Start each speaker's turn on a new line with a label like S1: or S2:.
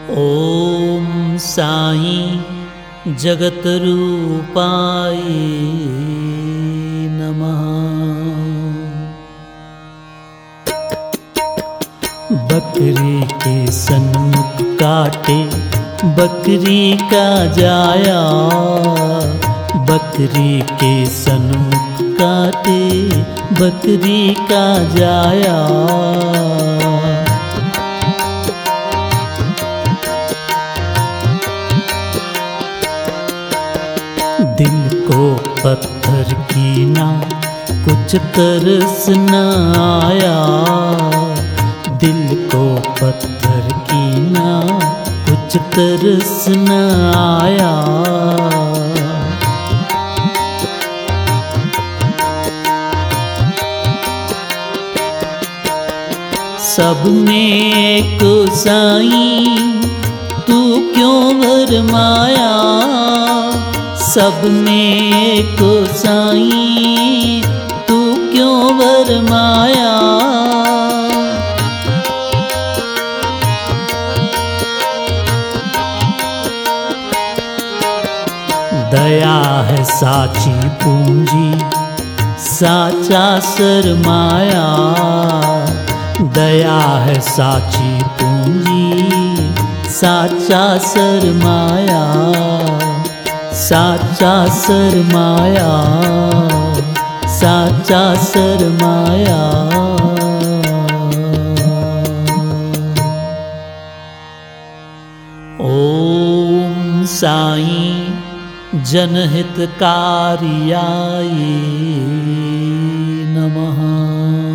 S1: ओम साईं जगतरूपाय नमः। बकरी के सन्मुख काटे बकरी का जाया, बकरी के सन्मुख काटे बकरी का जाया। दिल को पत्थर की ना कुछ तरस न आया, दिल को पत्थर की ना कुछ तरस न आया। सब में को साईं तू क्यों भरमाया, सब में को साईं तू क्यों भरमाया। दया है साची पूंजी साचा सरमाया, दया है साची पूंजी साचा सरमाया, साचा सरमाया, साचा सरमाया। ओम साईं जनहितकारियाय नमः।